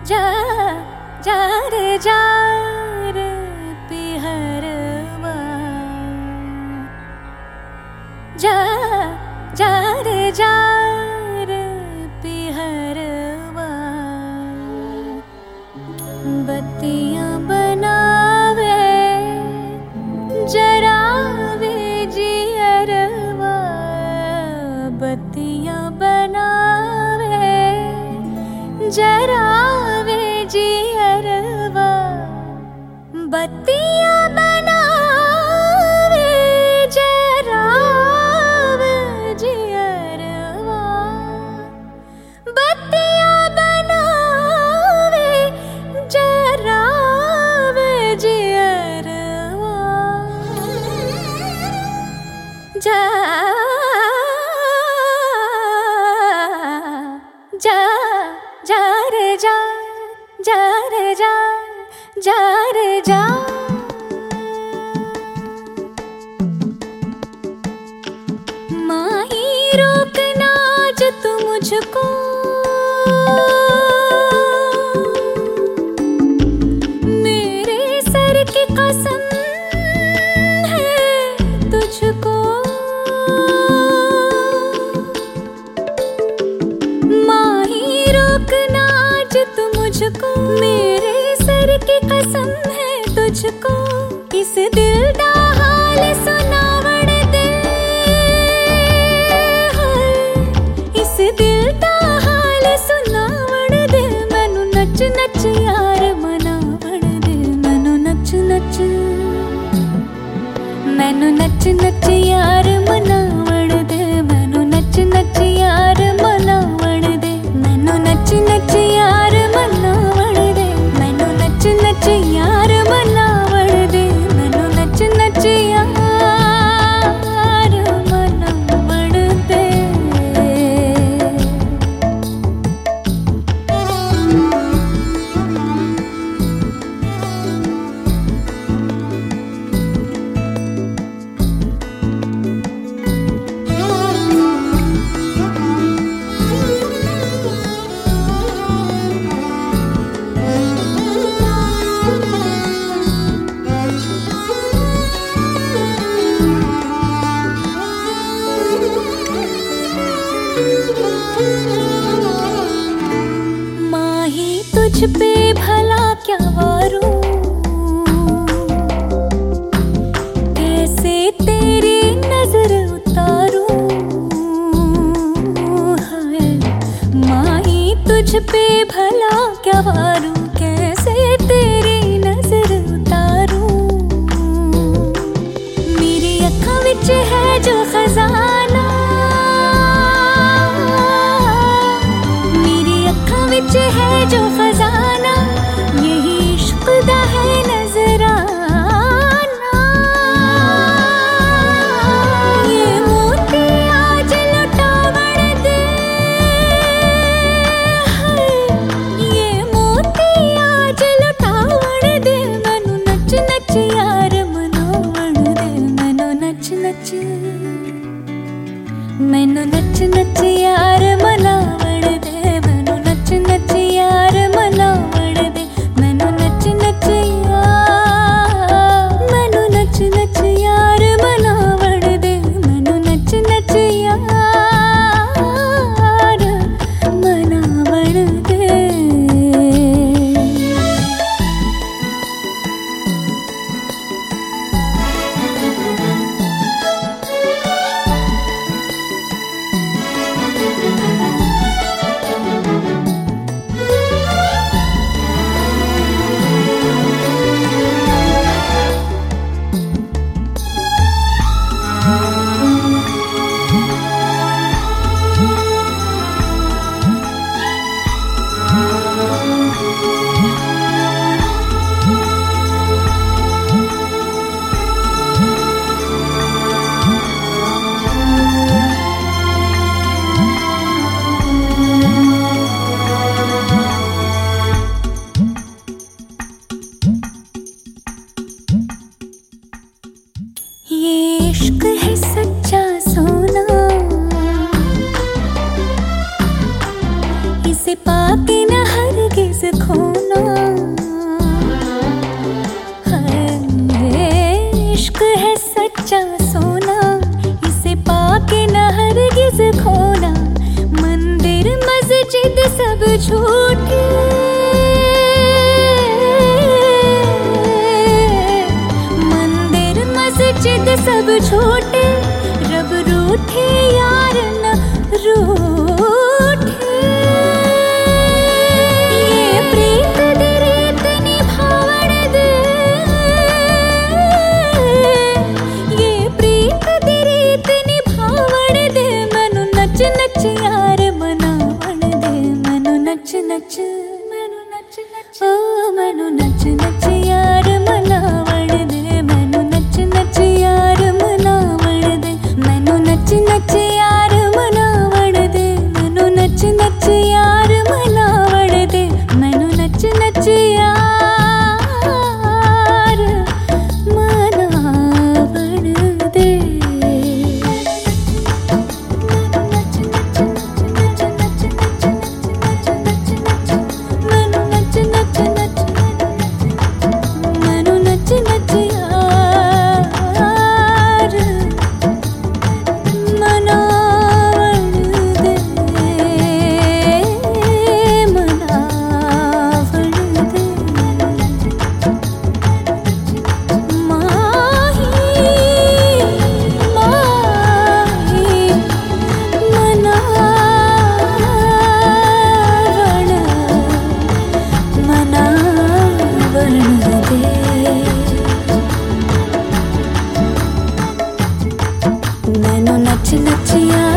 जा जा रे पिहरवा जा रे पिहरवा बत्तियां बनावे जरावे जियरवा बत्तियां बनावे जरावे जियरवा बत्तियां बनावे जरावे जियरवा बत्तियां बनावे जरावे जियरवा जा रे जा रे जा माही रोकना जो तू मुझको मेरे सर की कसम है तुझको माही रोकना जो तू मुझको मेरे सर की कसम है तुझको इस दिल दा हाल सुनावण दे इस दिल दा हाल सुनावण दे मैनू नच नच यार मनावण दे मैनू नच नच यार मनावण दे मैनू नच यार मनावण दे मैनू नच यार मनावण दे मैनू नच यार मनावण दे मैनू नच यार मनावण दे माही तुझ पे भला क्या वारूं कैसे तेरी नजर उतारूं हाय माही तुझ पे भला क्या वारूं कैसे तेरी नजर उतारूं मेरी अखां विच है जो खजाना विच है जो खजाना यही इश्क दा है नजराना ये मोती आज लुटावण दे ये मोती आज लुटावण दे मैनू नच यार मनावण दे मैनू नच यार मनावण दे यार मनावण दे मैनू नच यार मनावण दे मैनू नच यार मनावण दे जिद सब झूठे, मंदिर मस्जिद सब झूठे, रब रूठे यार न रूठे। ये प्रीत दी रीत निभावण दे, ये प्रीत दी रीत निभावण दे, मैनू नच नच यार मनावण दे, मैनू नच नच, मैनू नच नच, ओ मैनू नच नच यार मनावण दे, मैनू नच नच यार मनावण दे, मैनू नच नच यार मनावण दे, मैनू नच नच यार मनावण दे, मैनू नच नच यार मनावण दे। मैनू नच नच नच, मैनू नच नच यार मनावण दे, मनावण दे। माही माही मनावण दे। मैनू नच नच यार